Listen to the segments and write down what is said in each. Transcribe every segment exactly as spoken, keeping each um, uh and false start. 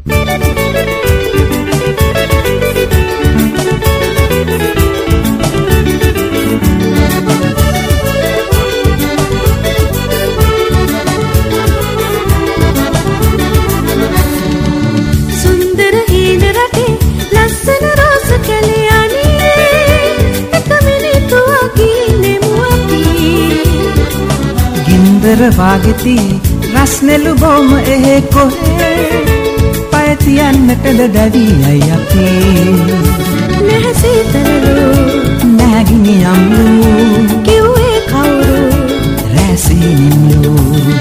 වාගෙති රස්නෙලු බොම එහෙ කොහේ පය තියන්නටද දැවියයි අපි නැසීතරලු නැගිනි යම්ලු කිව්වේ කවුරු රැසිනින්ලු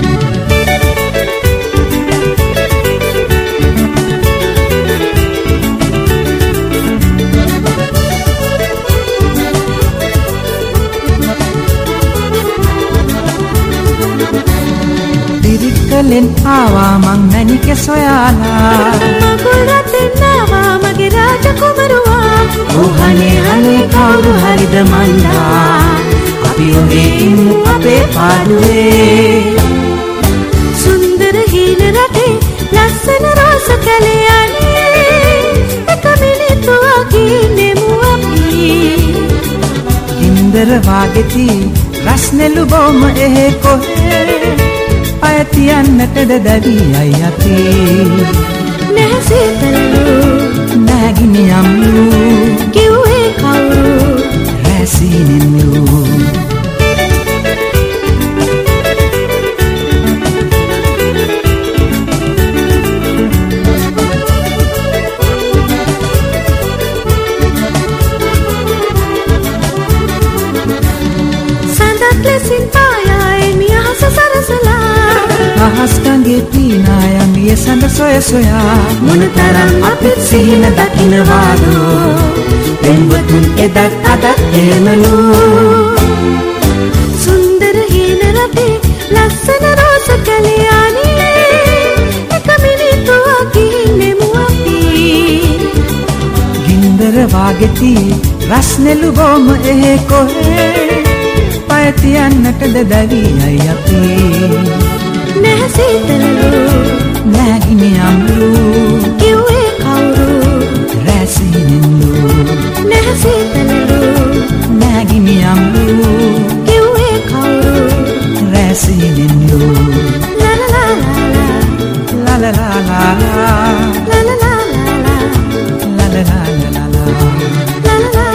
len ආවා මං මැනික සොයාලා මගුල් රටෙන් ආවා මගේ රාජ කුමරුවා ඕහනේ හනේ කවුරු හරිද මන්දා අපි ඔහේ ඉන්නු අපේ පාඩුවේ සුන්දර හීන රටේ ලස්සන රෝස කැලේ අනේ එක මිනිත්තුවක් ඉන්නෙමු අපි ගින්දර වාගෙති රස්නෙලු බොම එහෙ කොහේ පය තියන්නටද දැවියයි අපි නැසීතරලු නැගිනි යම්ලු කිව්වේ කවුරු රැසිනින්ලු සඳක් ලෙසින් පායායි මියහස සරසලා අහස්කන්ගේ පීනායන් මිය සඳ සොය සොයා මොනතරම් අපිත් සිහින දකින්නවාදෝ පෙම්වතුන් එදත් අදත් එහෙමලු සුන්දර හීන රටේ ලස්සන රෝස කැලේ අනේ එක මිනිත්තුවක් ඉන්නෙමු අපි ගින්දර වාගෙති රස්නෙලු බොම එහෙ කොහේ පය තියන්නටද දැවියයි අපි නැසීතරලු නැගිනි යම්ලු කිව්වේ කවුරු රැසිනින්ලු නැසීතරලු නැගිනි යම්ලු කිව්වේ කවුරු රැසිනින්ලු ලා ලා ලා ලා ලා ලා ලා ලා ලා ලා ලා ලා ලා ලා ලා ලා ලා ලා